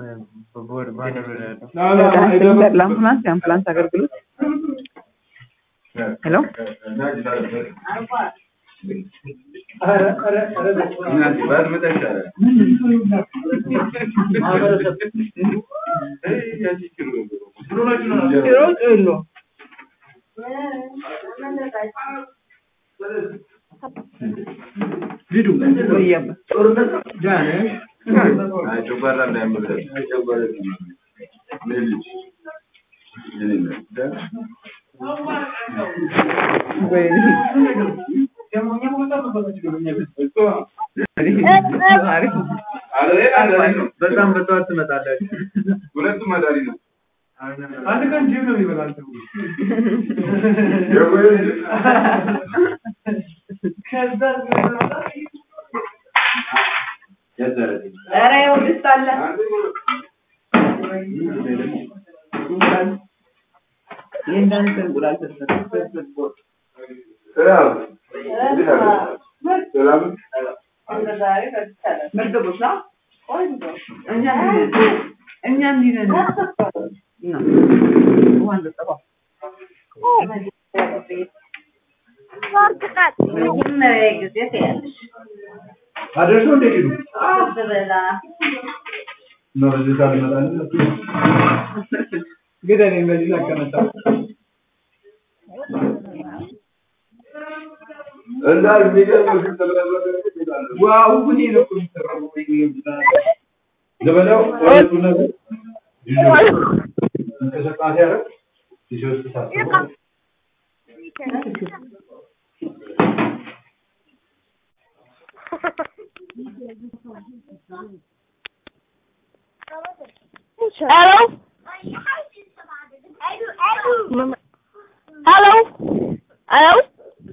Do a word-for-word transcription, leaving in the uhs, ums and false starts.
l'ambulance ambulance አገልግሎት ሄሎ አረ አረ አረ እናንተ ባድ መጣሻለ ማበረሰብ እይ ያቺክሩ ብሎናችሁ ነው ቪዲዮ ወይያባ ጦርነት ጃነ አይ ጆባራ እንዳይመረጥ ጆባራ ምን ምን ወይ ደሞኛ ቦታ ነው በጣም በጣም ትመጣለች ሁለቱም መዳሪ ነው አንድ ቀን ጂም ነው ይበላል ከዛ ኧረ ይወድስ አለ የእንዳን ተንጉላል ተሰጥቶ ሰላም ሰላም አንዳይ ከተሰለ መርዶስ ነው ቆንጆ እኛ እኛ እንዲነን ነው ወንድ ተባ ወርቅናት ምን ጊዜ ታያለሽ አደረሰው እንዴ ይሉ አደረላ ነው እዚህ ጋር መጣን ግደኔ እንደዚህ ለከመጣ እንዳል ቢገርም ተብለበለ ዋው ጉዲ ነው ኮምፒውተር ዘበለው ወጡ ነገር እንከሰቃት ያረ ይጆስ ታስቦ Hello? Hello? Hello?